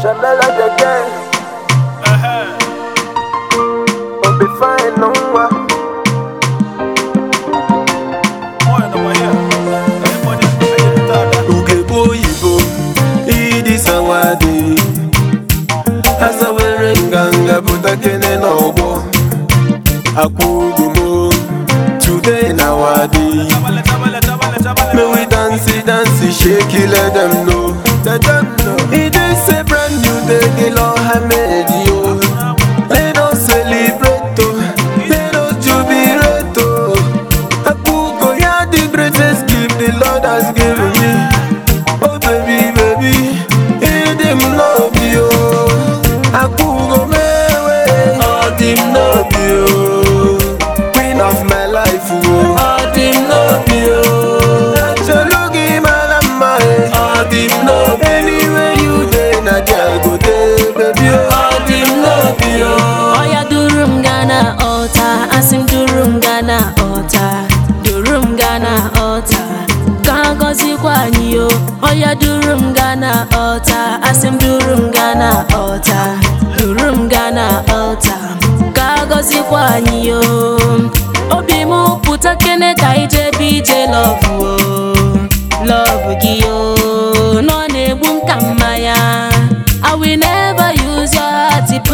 Shabella the gang. We'll be fine, no one. Ugebo Ibo, Idi Sawadi. Asawere nganga butakene n'ọgbọ. Akwugumo, today na wadi. May we dance, shake it, let them know. It is a brand new day, the Lord has made you. Let us celebrate, let us jubilate. Akugo, you are the greatest gift the Lord has given me. Oh baby, baby, it him love you. Akugo, me, oh him love you. Queen of my life, oh him love you. Anywhere you dey, na there go dey, baby. Oh, him love you. Oya durum Ghana altar, asim durum Ghana altar, durum Ghana altar. Kangozi kwani yo. Oya durum Ghana altar, asim durum Ghana altar, durum Ghana altar. Kangozi kwani yo. Obimu puta kene kaije bije love wo, love giyo. No ne bunka maya. I will never use your heart to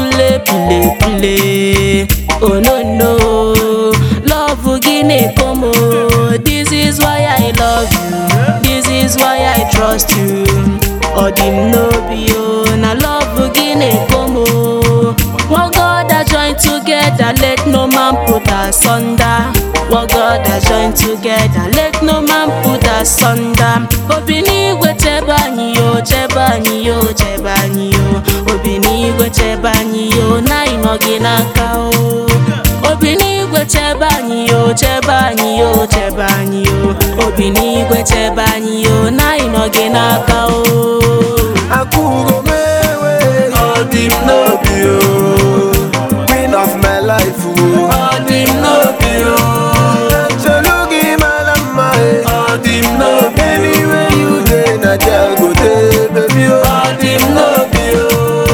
play. Oh no no, love gine como. This is why I love you. This is why I trust you. Odim no bio na love gine como. One God that join together, let no man put asunder. One God that join together, let no man put asunder. Obini gwe chebani yo, chebani yo, chebani yo. Obini gwe chebani yo, na inogi naka o. Obini gwe chebani yo, chebani yo, chebani yo. Obini gwe chebani yo, na inogi naka o. Akugo mewe, oh him love you. Queen of my life, oh him love you. Chalogi malama, oh him love you. Anywhere you dey, na there go dey, baby. Oh him love you.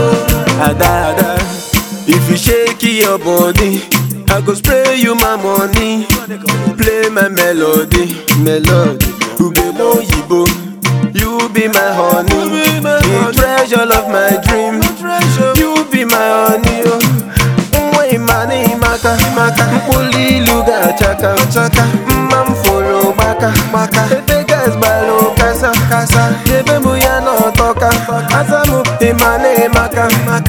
Ada, if you shake your body, I go spray you my money. Play my melody. Ugebo Ibo, you be my honey. The treasure of my dream. You be my honey. Mwe mani maka. Mpuli luga chaka. Mam follow baka. Ete guys balo kasa. Yebe muya no toka. Asamu imane maka.